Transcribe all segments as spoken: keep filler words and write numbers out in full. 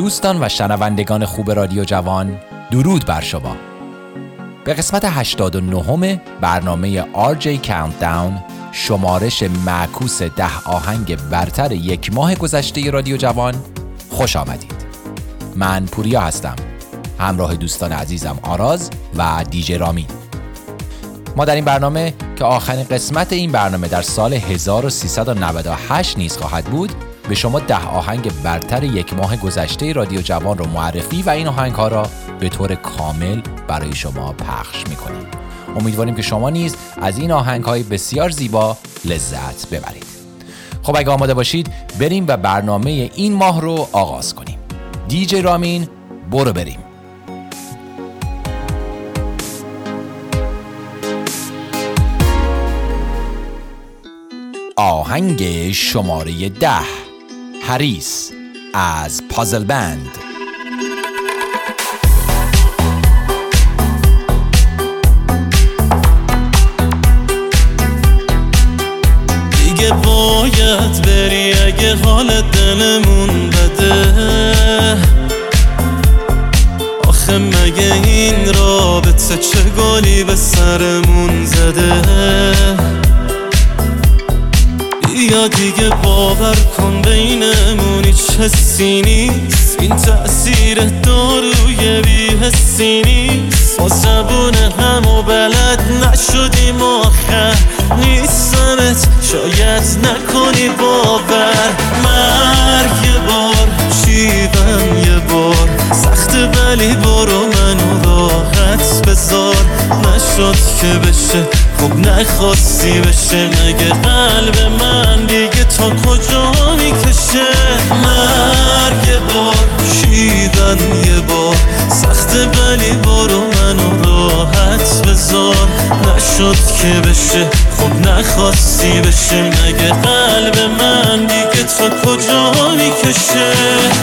دوستان و شنوندگان خوب رادیو جوان، درود بر شما. به قسمت هشتاد و نه برنامه آر جی Countdown، شمارش معکوس ده آهنگ برتر یک ماه گذشته رادیو جوان خوش آمدید. من پوریا هستم، همراه دوستان عزیزم آراز و دیجی رامین. ما در این برنامه که آخرین قسمت این برنامه در سال هزار و سیصد و نود و هشت نیز خواهد بود، به شما ده آهنگ برتر یک ماه گذشته رادیو جوان رو معرفی و این آهنگ ها را به طور کامل برای شما پخش میکنیم. امیدواریم که شما نیز از این آهنگ های بسیار زیبا لذت ببرید. خب اگه آماده باشید بریم و برنامه این ماه رو آغاز کنیم. دیجی رامین، برو بریم. آهنگ شماره ده، حریص از پازل بند. دیگه باید بری اگه حال دلمون بده، آخه مگه این رابطه چه گلی به سرمون زده. یا دیگه باور کن بینمون هیچ حسی نیست، این تأثیر داروی بی حسی نیست. با زبون هم و بلد نشدیم آخر نیستمت، شاید نکنی باور. مرگ یه بار، شیون یه بار، سخته ولی برو منو راحت بذار. نشد که بشه خب نخواستی بشه، مگه قلب من دیگه تا کجا میکشه. مرگ یه بار، شیون یه بار، سخته ولی برو منو راحت بذار. نشد که بشه خب نخواستی بشه، مگه قلب من دیگه تا کجا میکشه.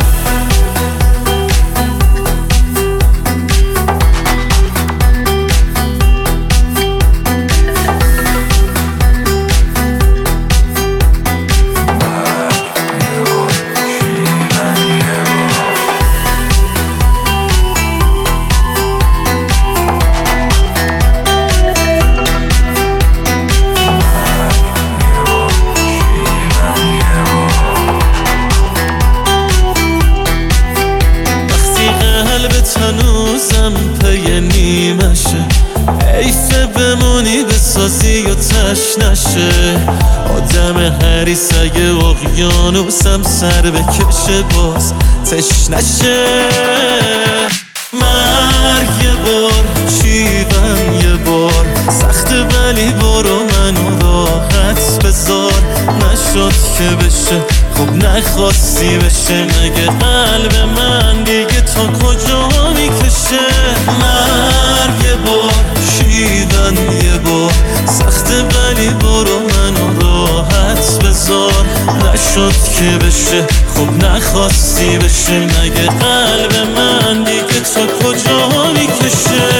هنوزم پی نیمشه، حیفه بمونی بسازی و تش نشه. آدم حریص اگه اقیانوسم سر بکشه باز تش نشه. مرگ یه بار، شیون یه بار، سخته ولی برو منو راحت بذار. نشد که بشه خب نخواستی بشه، مگه قلب من دیگه تا کجا میکشه. مرگ یه بار، شیون یه بار، سخته ولی برو منو راحت بذار. نشد که بشه خب نخواستی بشه، مگه قلب من دیگه تا کجا میکشه.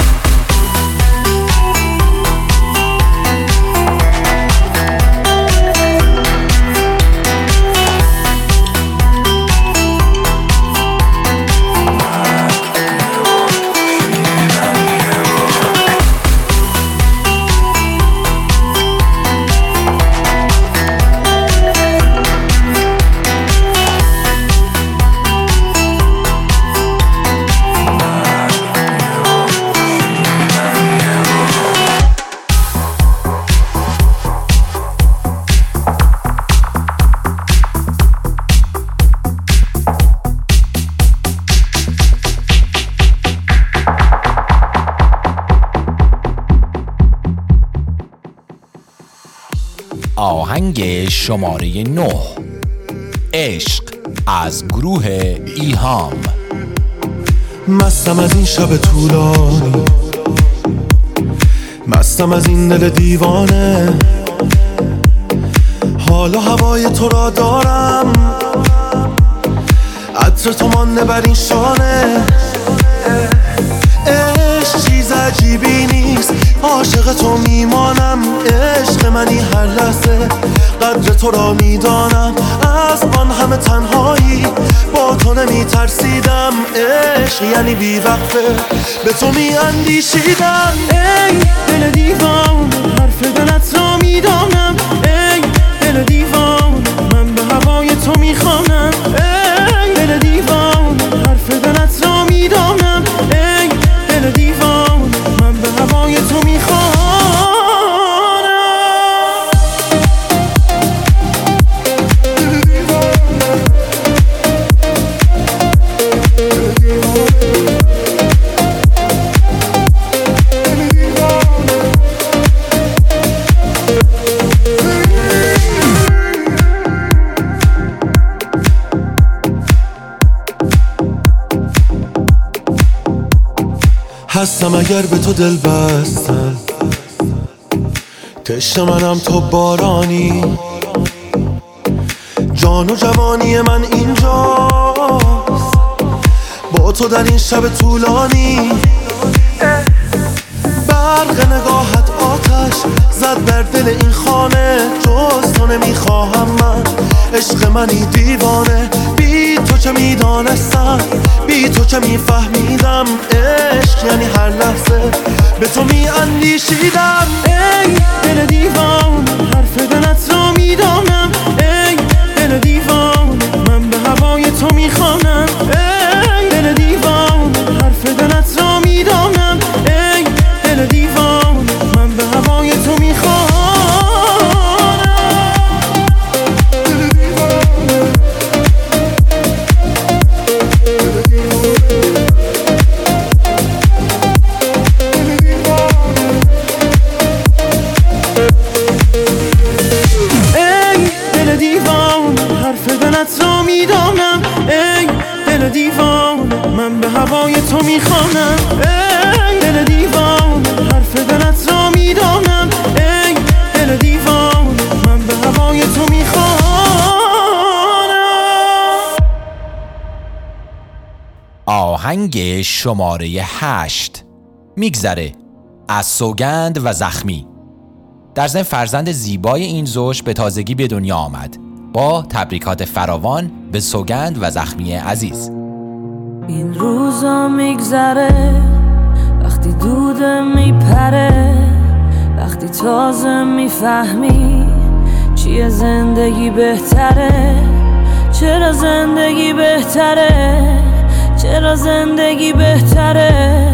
آهنگ شماره نه، عشق از گروه ایلهام. مستم از این شب طولانی، مستم از این دل دیوانه، حال و هوای تو را دارم، عطر تو مانده بر این شانه. عشق چیز عجیبی نیست، عاشق تو میمانم، عشق منی هر لحظه، قدر تو را میدانم، از آن همه تنهایی با تو نمیترسیدم. عشق یعنی بیوقفه به تو میاندیشیدم. ای دل دیوان حرف دلت را میدانم، ای دل دیوان من به هوای تو میخوانم. ای دل دیوان حرف دلت را میدانم، ای دل دیوان من به هوای تو میخوانم. هستم اگر به تو دل بستم، تشنه منم تو بارانی، جان و جوانی من اینجاست با تو در این شب طولانی. برق نگاهت آتش زد در دل این خانه، جز تو نمیخواهم من، عشق منی دیوانه. بی تو چه میدانستم، بی تو چه میفهمیدم، عشق یعنی هر لحظه به تو میاندیشیدم. ای دل دیوان حرف دلت را میدانم، ای دل دیوان من به هوای تو میخوانم. ای دل دیوان حرف دلت را میدانم، ای دل دیوان من به هوای تو میخوانم. من به هوای تو میخوانم. ای دل دیوان حرف دلت را میدانم، ای دل دیوان من به هوای تو میخوانم. آهنگ شماره هشت میگذره از سوگند و زخمی. در ضمن فرزند زیبای این زوج به تازگی به دنیا آمد. با تبریکات فراوان به سوگند و زخمی عزیز. این روزا میگذره وقتی دوده میپره، وقتی تازه میفهمی چیه زندگی بهتره. چرا زندگی بهتره، چرا زندگی بهتره.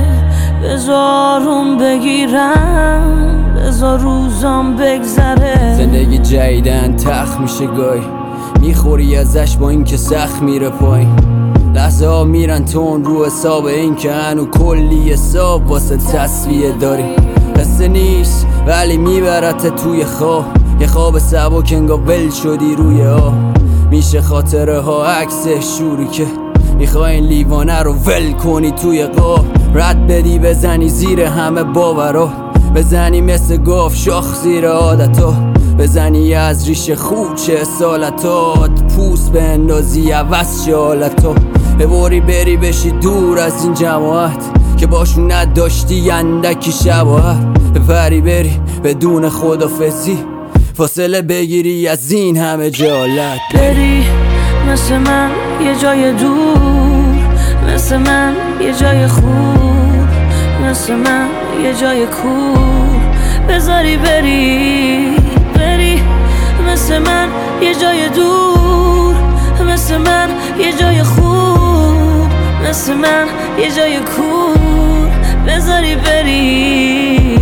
بذارم بگیرم، بذار روزام بگذره. زندگی جدیدن تخت میشه گاهی، میخوری ازش با این که سخت میره پایین. لحظه ها میرن تون رو حساب این که هنو کلی حساب واسه تصویه داری. قصه نیست ولی میبرت توی خواب، یه خواب سبک انگار ول شدی روی آب. میشه خاطره ها عکس شوری که میخوای این لیوانه رو ول کنی توی قاب. رد بدی بزنی زیر همه باورات، بزنی مثل گاف شاخ زیر عادتا، بزنی از ریش خوچه سالتات، پوست به اندازی عوض شه حالتا. ببری بری بشی دور از این جماعت که باشون نداشتی اندکی شباهت. بپری بری بدون خدافزی، فاصله بگیری از این همه جالت. بری مثل من یه جای دور، مثل من یه جای خوب، مثل من یه جای کور. بذاری بری بری مثل من یه جای دور، مثل من یه جای خوب، مثل من یه جای کور. بذاری بری.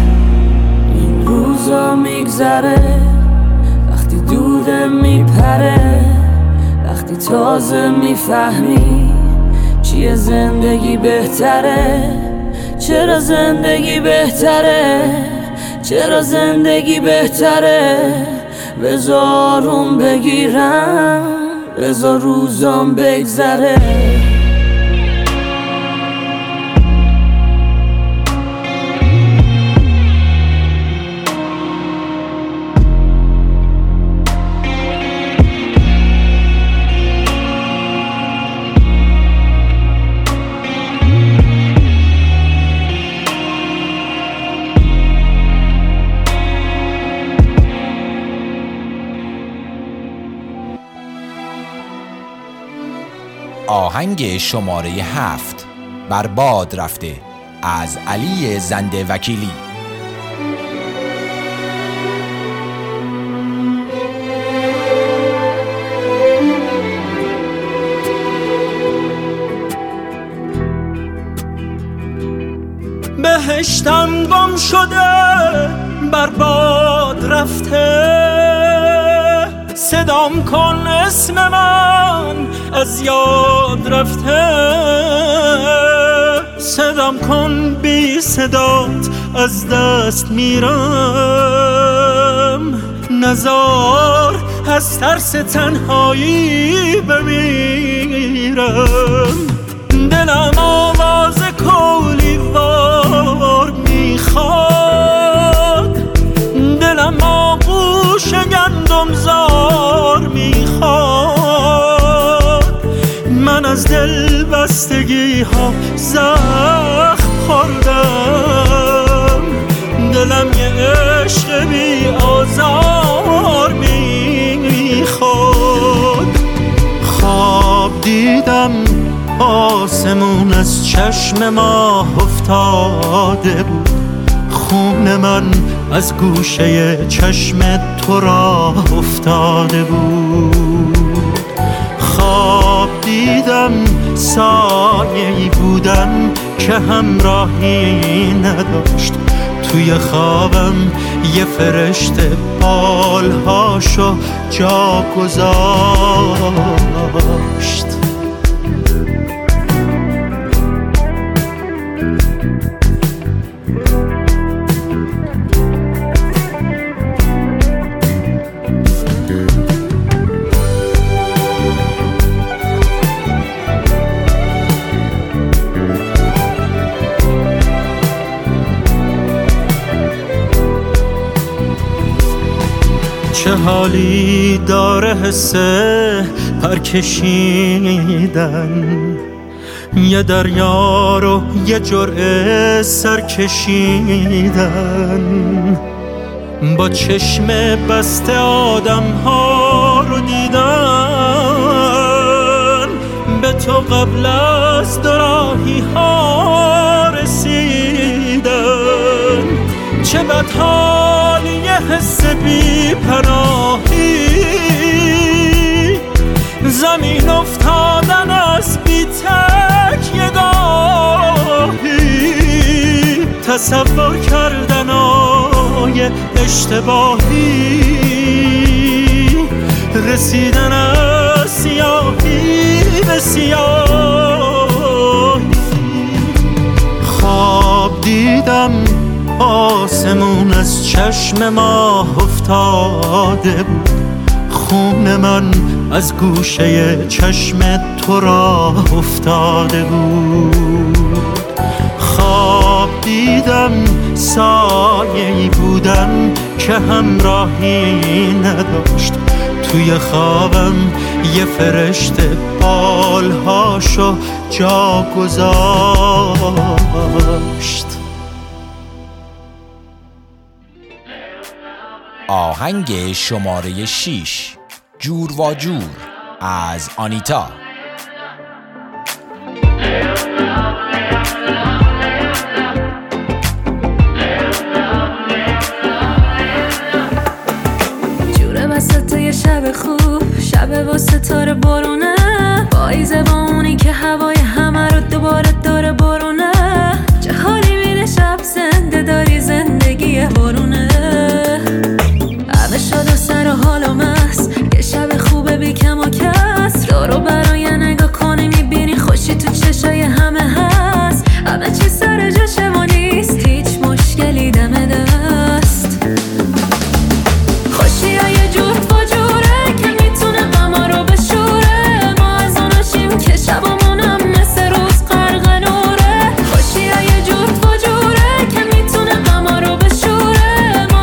این روزا میگذره وقتی دوده میپره، وقتی تازه میفهمی چیه زندگی بهتره. چرا زندگی بهتره، چرا زندگی بهتره. بذارم بگیرم، بذار روزام بگذره. آهنگ شماره هفت بر باد رفته از علی زنده وکیلی. بهشتم گم شده بر باد رفته، صدام کن اسم من از یاد رفته، صدام کن بی صدات از دست میرم، نزار از ترس تنهایی بمیرم، دلم آواز کولی وار میخواد، دلم آغوش گندم زار میخواد، من از دل بستگی ها زخم خوردم، دلم یه عشق بی آزار میخواد. خواب دیدم آسمون از چشم ماه افتاده بود، خون من از گوشه چشم تو راه افتاده بود، خواب دیدم سایه‌ای بودم که همراهی نداشت، توی خوابم یه فرشته بالهاشو جا گذاشت. چه حالی داره حسه پر کشیدن، یه دریا رو یه جرعه سر کشیدن، با چشم بسته آدم ها رو دیدن، به تو قبل از دوراهی ها رسیدن، چه بدحالی یه حس بی پناهی، زمین افتادن از بی تکیه گاهی، تصور کردن آی اشتباهی، رسیدن از سیاهی به سیاهی. خواب دیدم آسمون از چشم ماه افتاده بود، خون من از گوشه چشم تو راه افتاده بود، خواب دیدم سایه‌ای بودم که همراهی نداشت، توی خوابم یه فرشته بالهاشو جا گذاشت. آهنگ شماره شیش جور و جور از آنیتا. جوره وسط یه شب خوب، شب با ستاره بارونه، پاییزه با اونی که هوای همه رو دوباره داره بارونه، چه حالی میده شب زنده داری زندگی بارونه، همه شد و سر و حال و مست، یه شب خوبه بی کم و کس، رو رو برای نگاه کنی میبینی خوشی تو چشای همه هست، همه چی سر جاشه و نیست هیچ مشکلی دم دست، خوشی ها یه جور و جوره که میتونه غما رو بشوره، ما از اوناشیم که شبامونم مثل روز غرق نوره، خوشی ها یه جور و جوره که میتونه غما رو بشوره،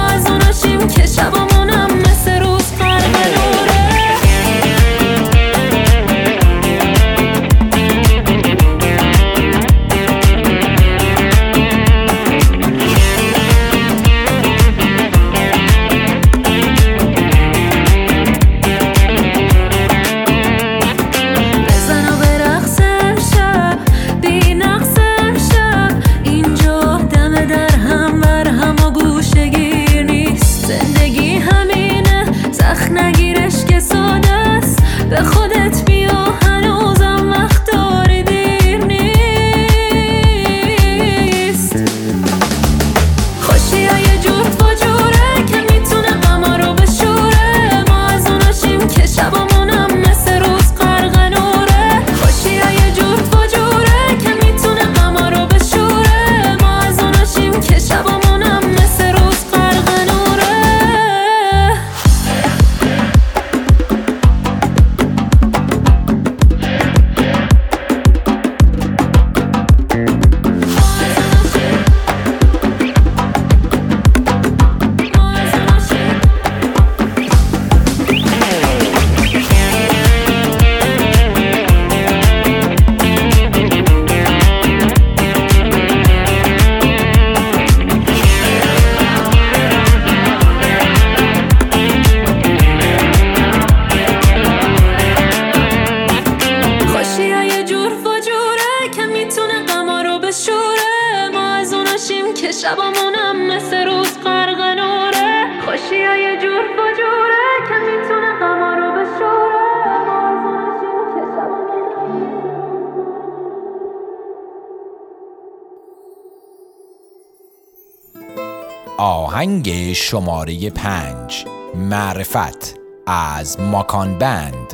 آهنگ شماره پنج، معرفت از ماکان بند.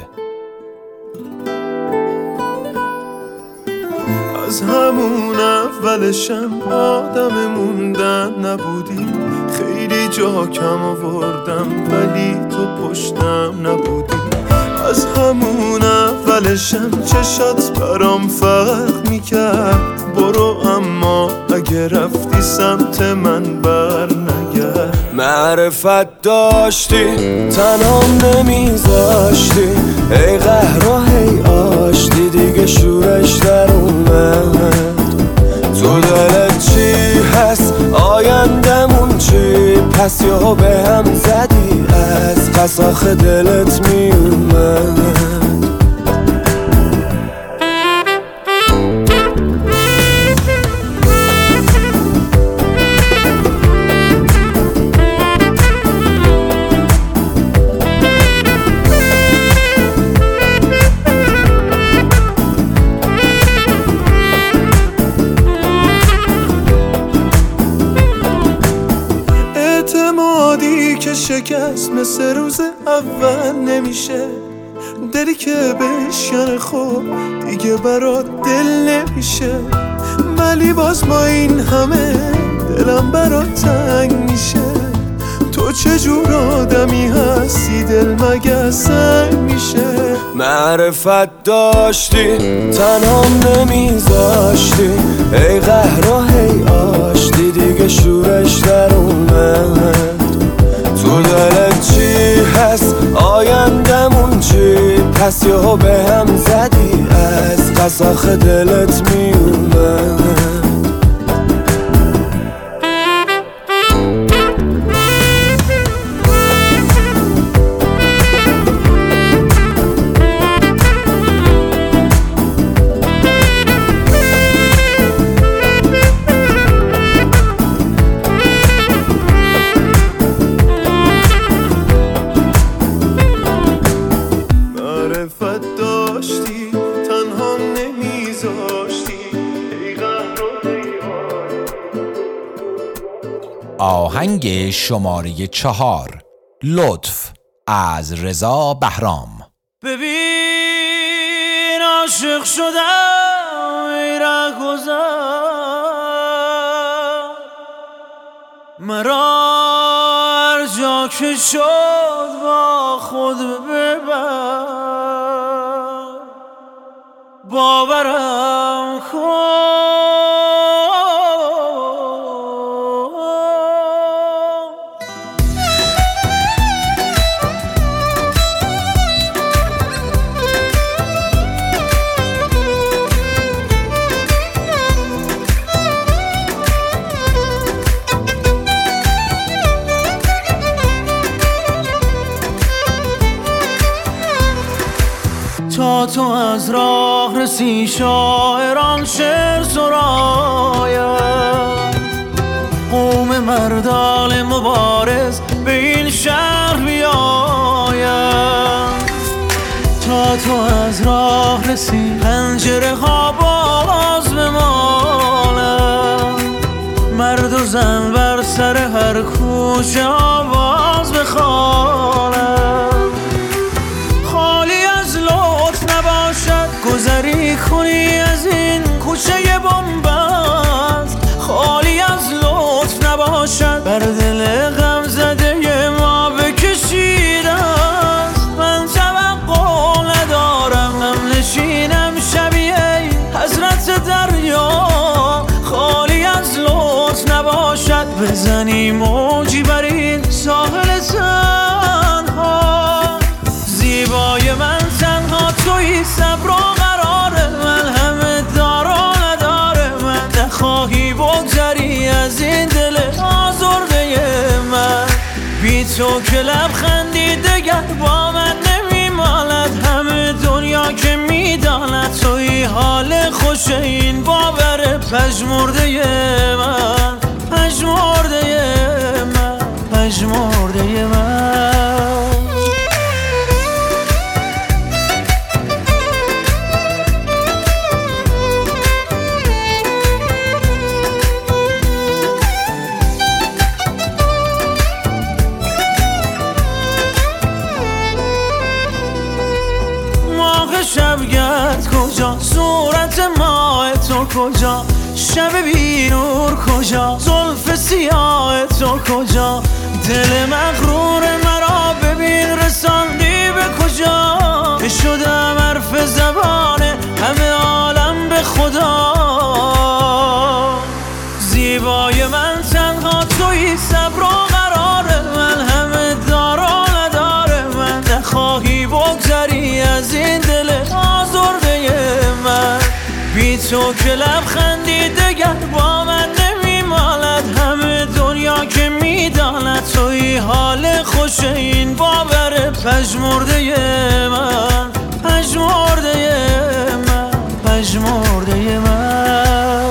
از همون اولشم آدم موندن نبودی، خیلی جا کم آوردم ولی تو پشتم نبودی. از همون اولشم چشات برام فرق میکرد، برو اما اگه رفتی سمت من بر نگرد. معرفت داشتی تنام نمیذاشتی، ای قهر و هی آشتی دیگه شورش در اومد. تو دلت چی هست آیندمون چی، پس یا به هم زدی از قساخ دلت میومد. که شکست مثل روز اول نمیشه، دلی که بشکنه خب دیگه برات دل نمیشه. ولی باز با این همه دلم برات تنگ میشه. تو چجور آدمی هستی دل مگه سنگ میشه. معرفت داشتی تنام نمیذاشتی، ای قهر و هی آشتی دیگه شورش در اومد. تو دلت چی هست آیندمون چی، پس یا به هم زدی از قساخ دلت میومد. آهنگ شماره چهار، لطف از رضا بهرام. ببین عاشق شدم ای رهگذر، مرا هر جا که شد با خود ببر. باورم کن تا تو از راه رسی شاعران شعر سراید، قوم مردان مبارز به این شهر بیاید. تا تو از راه رسی پنجره ها باز بمالد، مرد و زن بر سر هر کوچه آواز بخوانند. گذری کنی از این کوچه بنبست، خالی از لطف نباشد بر دل غم زده ما بکشیده است. من توقع ندارم غم نشینم شبیه حضرت دریا، خالی از لطف نباشد بزنی موجی بر این ساحل تنها. زیبای من تنها تویی، صبر و قرار من همه دار و نداره. من نخواهی بگذری از این دل آزرده من، بی تو که لبخندی دگر با من نمیماند. همه دنیا که میداند توی حال خوش این باور پژمرده من، پژمرده من، پژمرده من. شبگرد کجا، صورت ماه تو کجا، شب بی نور کجا، زلف سیاه تو کجا، دل مغرور مرا ببین رساندی به کجا، شدم حرف زبان همه عالم به خدا. زیبای من تنها تویی، صبر و قرار من، همه دار و نداره من، نخواهی بگذری از این دل آزرده من. بی تو که لبخندی دگر با من نمیمالد، همه دنیا که میداند توی حال خوش این باور پژمرده من، پژمرده من، پژمرده من.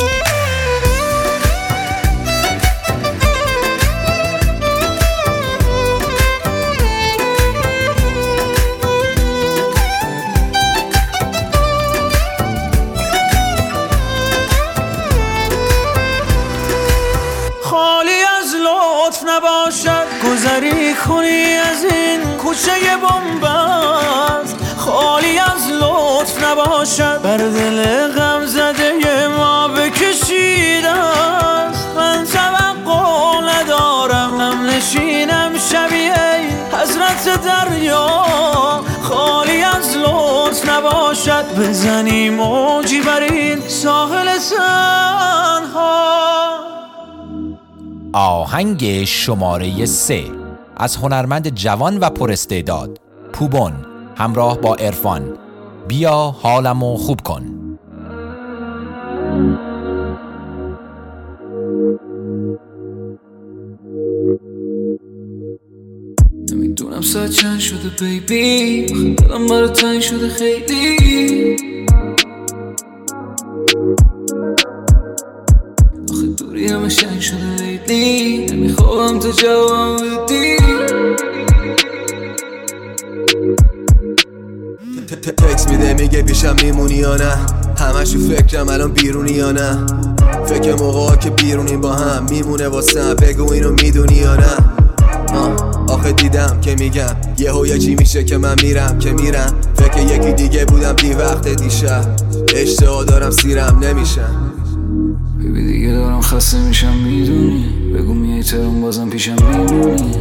نباشد گذری کنی از این کوچه بنبست، خالی از لطف نباشد بر دل غم زده ما بکشیده است. من توقع ندارم هم نشینم شبیه حضرت دریا، خالی از لطف نباشد بزنی موجی بر این ساحل تنها. آهنگ شماره سه از هنرمند جوان و پراستعداد پوبون همراه با عرفان، بیا حالمو خوب کن. نمیدونم ساعت چند شده بیبی، دلم برا تنگ شده خیلی، آخه دوری همه شنگ شده لیلی، نمیخوام تو جوابم بدی. تکس میده میگه پیشم میمونی یا نه، همش تو فکرم الان بیرونی یا نه، فکر موقعا که بیرونی با هم میمونه واسم، بگو اینو میدونی یا نه. آخه دیدم که میگم یهو یه چی میشه که من میرم که میرم، فکر یکی دیگه بودم دی وقت دیشب، اشتها دارم سیرم نمیشم. ببی دیگه دارم خسته میشم میدونی، بگو میای ترون بازم پیشم میمونی.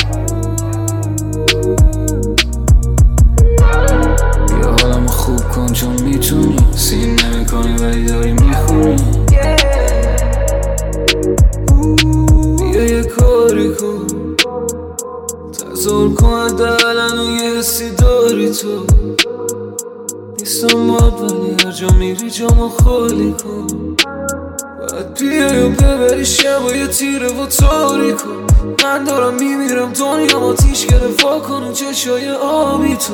بیا حالمو خوب کن چون میتونی، سین نمی کنی ولی داری میخونی. بیا یه کاری کن تظاهر کن حداقل و یه حسی داری تو، نیستم باد ولی هر جا میری جامو خالی کن. باید بیای و ببری شب و یه تیره و تاری کن. من دارم میمیرم دنیا ما تیش گرفت، وا کن چشای آبی تو.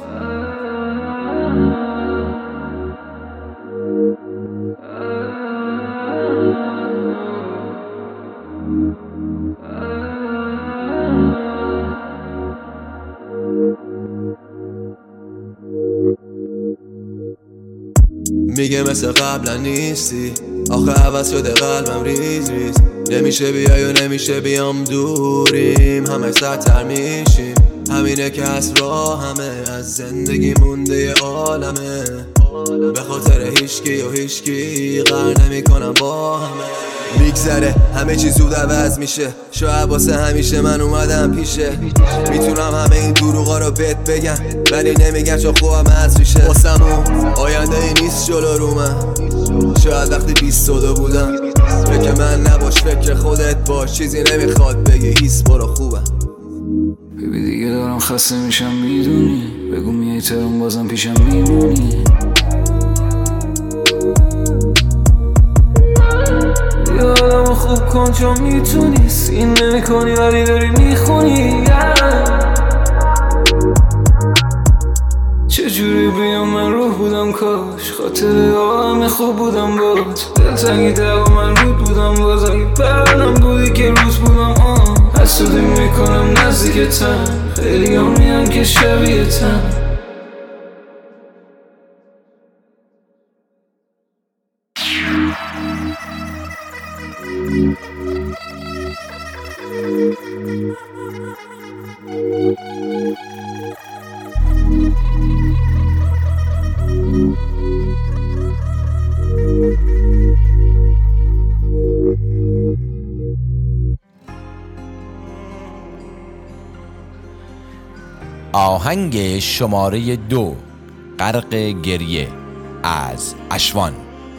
میگه مثل قبلا نیستی، آخه عوض شده قلبم ریز ریز، نمیشه بیای و نمیشه بیام دوریم، همه سرتر میشیم، همینه که از راه همه از زندگی مونده عالمه، به خاطر هیچکی و هیچکی غر نمی کنم با همه. میگذره همه چی زود عوض میشه، شاید واسه همیشه من اومدم پیشه، میتونم همه این دروغا رو بهت بگم ولی نمیگم چون خوبم از ریشه. واسمون آینده ای نیست جلو رو من، شاید وقتی بیست و دو بودم، فکر من نباش فکر خودت باش، چیزی نمیخواد بگی هیس برو خوبم. ببی دیگه دارم خسته میشم میدونی، بگو میای ترون بازم پیشم میمونی. بیا حالمو خوب کن چون میتونی، سین نمی کنی ولی داری میخونی. چجوری بیام من روح بودم کاش، خاطر همه خوب بودم باز، دلتنگی دقا من رود بودم باز، اگه پرنم بودی که روز بودم آن، حسودی میکنم نزدیکتم، خیلی هم میان که شبیهتم. آهنگ شماره دو، غرق گریه از اشوان.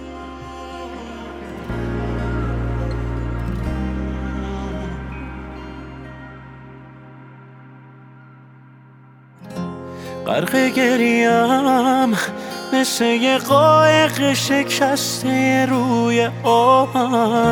غرق گریم مثل یه قایق شکسته روی آبم،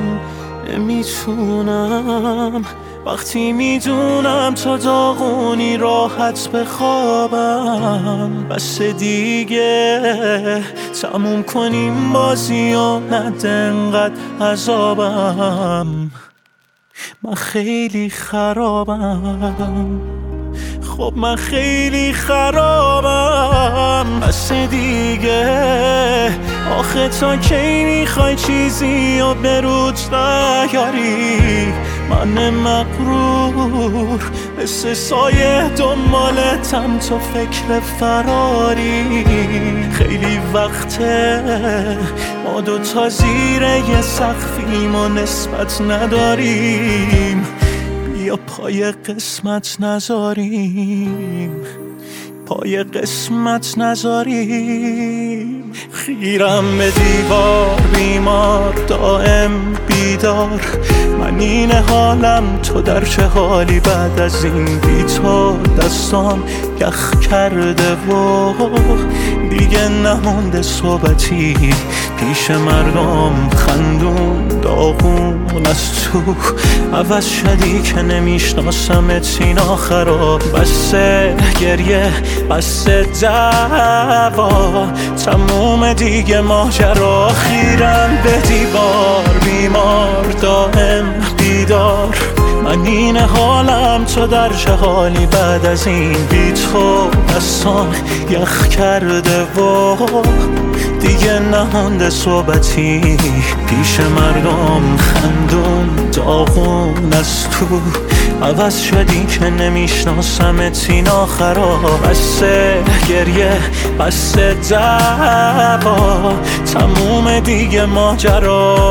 نمیتونم وقتی میدونم تا داغونی راحت بخوابم. بس دیگه تموم کنیم بازی و نده انقدر عذابم. من خیلی خرابم، خب من خیلی خرابم. بس دیگه آخه تا کی میخوای چیزی و به روت نیاری؟ من مغرور مثل سایه دنبالتم تو فکر فراری. خیلی وقته ما دوتا زیر یه سقفیم و نسبت نداریم، یا پای قسمت نذاریم، پای قسمت نذاریم. خیرم به دیوار بیمار دائم بیدار، من این حالم تو در چه حالی؟ بعد از این بی تو دستام یخ کرده و دیگه نمونده صحبتی پیش مردم. خندون داغون از تو عوض شدی که نمیشناسمت، این آخرا. بسه گریه بسه دعوا، تموم دیگه ماجرا. خیرم به دیوار بیمار دائم بیدار، من این حالم تو در چه حالی؟ بعد از این بی تو دستان یخ کرده و دیگه نمونده صحبتی پیش مردم. خندون داغون از تو عوض شدی که نمیشناسمت، این آخرا. بسه گریه بسه دعوا، تموم دیگه ماجرا.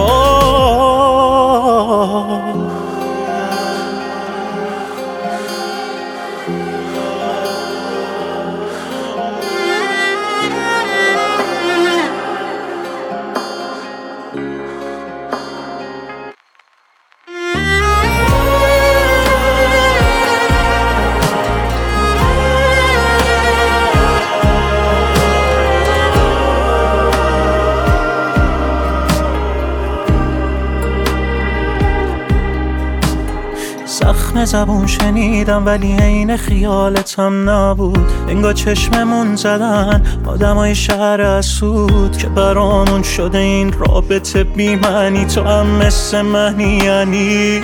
زخم زبون شنیدم ولی عین خیالتم نبود. انگار چشممون زدن آدمای شهر اسود که برامون شده این رابطه بی معنی. تو هم مثل منی یعنی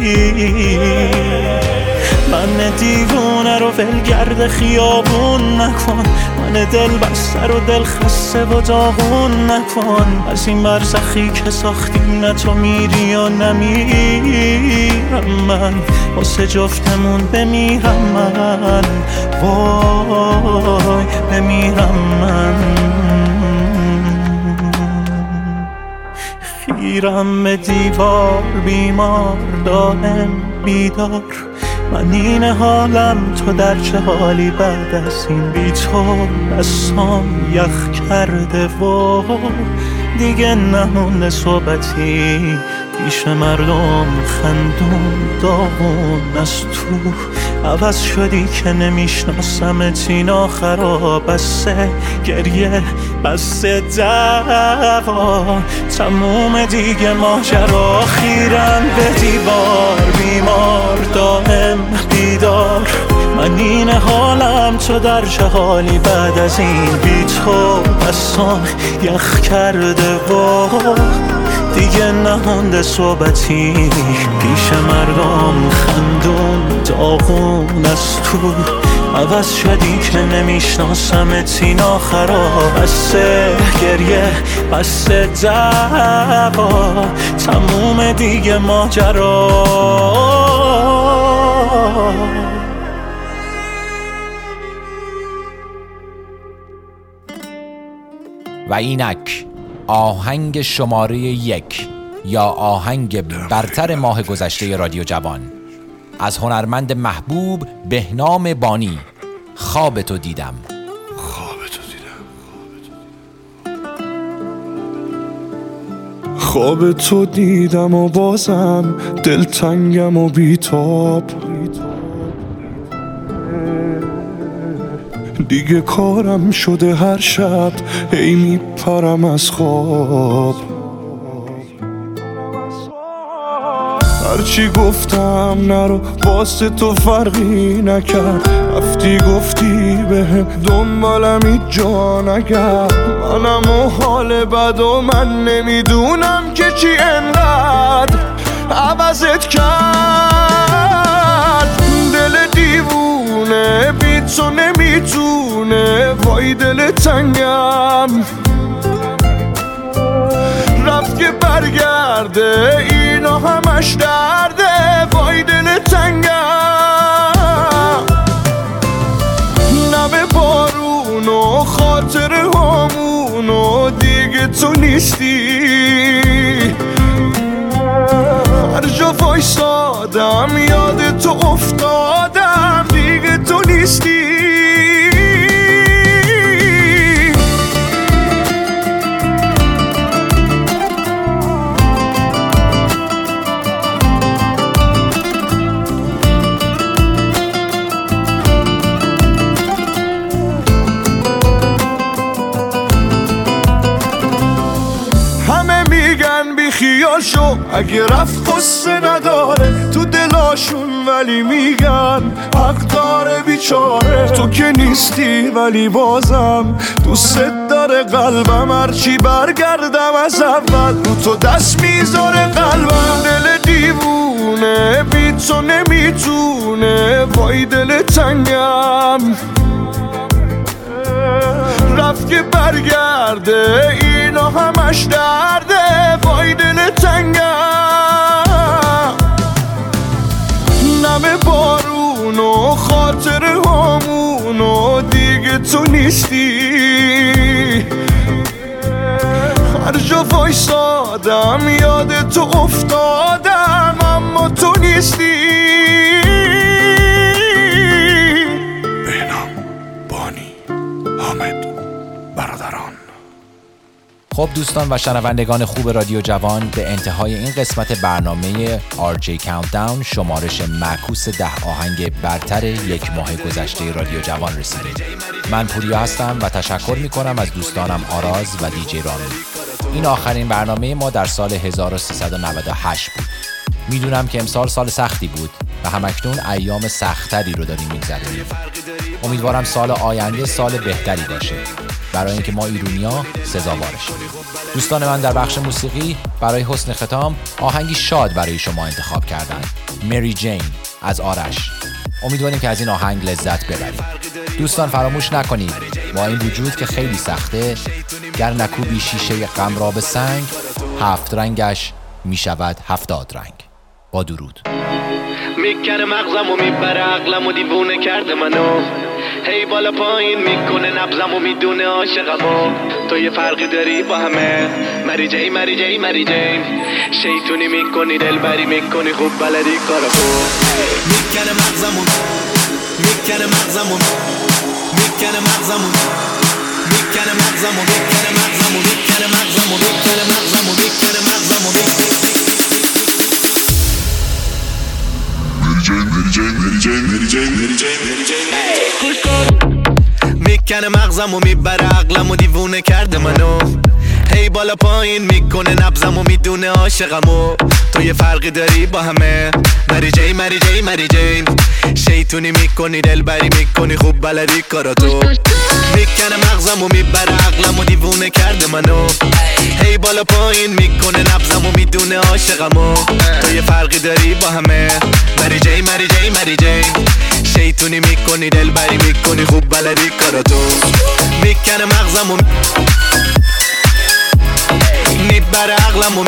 من دیوونه رو ولگرد خیابون نکن، من دل بسته رو دل خسته و داغون نکن. از این برزخی که ساختیم نه تو میری یا نمیرم، من واسه جفتمون بمیرم من، وای بمیرم من. خیرم به دیوار بیمار دائم بیدار، من این حالم تو در چه حالی؟ بعد از این بی تو دستام یخ کرده و دیگه نمونده صحبتی پیش مردم. خندون داغون از تو عوض شدی که نمیشناسمت، این آخرا. بسه گریه بسه دعوا، تموم دیگه ماجرا. خیرم به دیوار بیمار دائم بیدار، من این حالم تو در چه حالی؟ بعد از این بی تو دستام یخ کرده و دیگه نمونده صحبتی پیش مردم. خندون داغون از تو عوض شدی که نمیشناسمت، این آخرا. بسه گریه بسه دعوا، تموم دیگه ماجرا. و اینک آهنگ شماره یک یا آهنگ برتر ماه گذشته رادیو جوان از هنرمند محبوب بهنام بانی، خواب تو دیدم. خواب تو دیدم. خواب تو دیدم و بازم دلتنگم و بیتاب، دیگه کارم شده هر شب هی میپرم از خواب. هرچی گفتم نرو واسه تو فرقی نکرد، رفتی گفتی بهم دنبالم هیچ جا نگرد. منم و حال بد و من نمیدونم که چی انقدر عوضت کرد. دل دیوونه بی تو نمیتونه، وای دل تنگم رفت که برگرده، اینا همش درده، وای دل تنگم. نم بارون و خاطر همون و دیگه تو نیستی، هر جا وایسادم یاد تو افتادم، دیگه تو نیستی. خیال شو اگه رفت قصه نداره تو دلاشون، ولی میگن حق داره بیچاره. تو که نیستی ولی بازم دوست داره قلبم، هرچی برگردم از اول رو تو دست میذاره قلبم. دل دیوونه بی تو نمیتونه، وای دل تنگم رفت که برگرده، اینا همش درده، وای دل تنگم. نم بارون و خاطر همون و دیگه تو نیستی، هر جا وایسادم یاد تو افتادم، اما تو نیستی. بینام بانی حامد برادران. خب دوستان و شنوندگان خوب رادیو جوان، به انتهای این قسمت برنامه آر جی Countdown، شمارش معکوس ده آهنگ برتر یک ماه گذشته رادیو جوان رسیدیم. من پوریا هستم و تشکر میکنم از دوستانم آراز و دیجی رامی. این آخرین برنامه ما در سال هزار و سیصد و نود و هشت بود. میدونم که امسال سال سختی بود و همکنون ایام سختری رو داریم میگذرونیم. امیدوارم سال آینده سال بهتری باشه برای اینکه ما ایرونیا سزاوار شیم. دوستان من در بخش موسیقی برای حسن ختام آهنگی شاد برای شما انتخاب کردن، مری جین از آرش. امیدواریم که از این آهنگ لذت ببرید. دوستان فراموش نکنید با این وجود که خیلی سخته، گر نکوبی شیشه غم را به سنگ، هفت رنگش میشود هفتاد رنگ. با درود. میکنه مغزم و میبره عقلم و دیوونه کرده منو، هی بالا پایین میکنه نبزم و میدونه عاشقمو. تو یه فرقی داری با همه، مری جی مری جی مری جی، شیطونی میکنی دلبری میکنی خوب بلدی کارو. میکنه مغزم و میکنه مغزم و میکنه مغزم و میکنه مغزم و میکنه مغزم و میکنه مغزم و میکنه مغزم و میکنه مغزم و میکنه مغزم و میبره عقلم و دیوونه کرده منو، هی بالا پایین میکنه نبزم و میدونه عاشقمو. تو یه فرقی داری با همه، مری جی مری جی مری جی، شیطونی میکنی دلبری میکنی خوب بلدی کاراتو. میکنه مغزم و میبره عقلم و دیوونه کرده منو، هی بالا پایین میکنه نبزم و میدونه عاشقمو. تو یه فرقی داری با همه، مری جی مری جی مری جی، شیطونی میکنی دلبری میکنی خوب بلدی کاراتو. میکنه مغزم و میبره عقلم و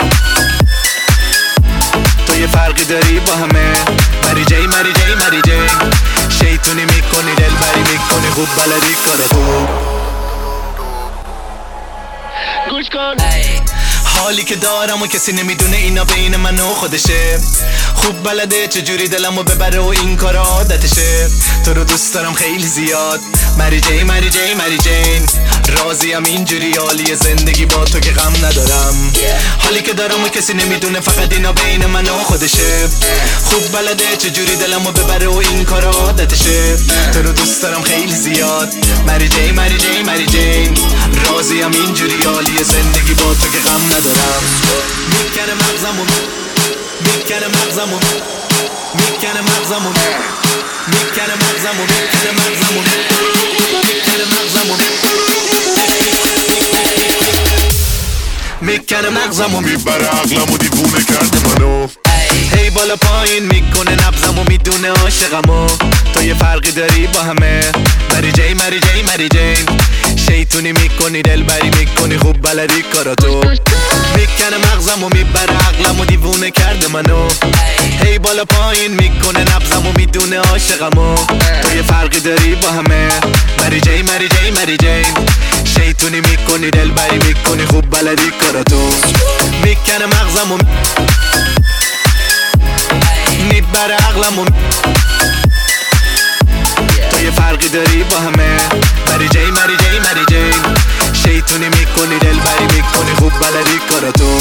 تو یه فرقی داری با همه، مری جی مری جی مری جی، شیطونی میکنی دلبری میکنی خوب بلدی کاراتو. گوش کن حالی که دارم و کسی نمیدونه اینا بین من و خودشه. خوب بلده چجوری دلمو ببره و این کار عادتشه. تو رو دوست دارم خیلی زیاد مری جی مری جی مری جین. راضیم اینجوری حالی زندگی با تو که غم ندارم. حالی که دارم و کسی نمیدونه فقط اینا بین من و خودشه. خوب بلده چجوری دلمو ببره و این کار عادتشه. تو رو دوست دارم خیلی زیاد مری جی مری جی مری جین. راضیم اینجوری حالی زندگی با تو که غم ندارم. میکنه مغزمون میکنه مغزمون میکنه مغزمون میکنه مغزمون میکنه مغزمون میکنه مغزمون میکنه مغزمو میبره عقلمو دیوونه کرده منو. هی بالا پایین میکنه نبضمو میدونه عاشقمو. تو یه فرقی داری با همه مری جی مری جی مری جین. شیطونی میکنی دلبری میکنی خوب بلدی کاراتو. میکنه مغزمو میبره عقلمو دیوونه کرده منو. هی بالا پایین میکنه نبضمو میدونه عاشقمو. تو یه فرقی داری با همه مری جی مری جی مری جین. شیطونی میکنی دلبری میکنی خوب بلدی کاراتو. میکنه مغزمو میبره عقلمو. تو یه فرقی داری با همه مری جی مری جی مری جین. شیطونی میکنی دلبری میکنی خوب بلدی کاراتو.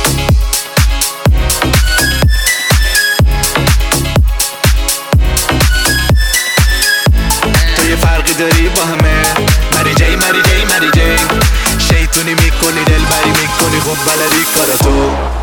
تو یه فرقی داری با همه مری جی مری جی مری جین. شیطونی میکنی دلبری میکنی خوب بلدی کاراتو.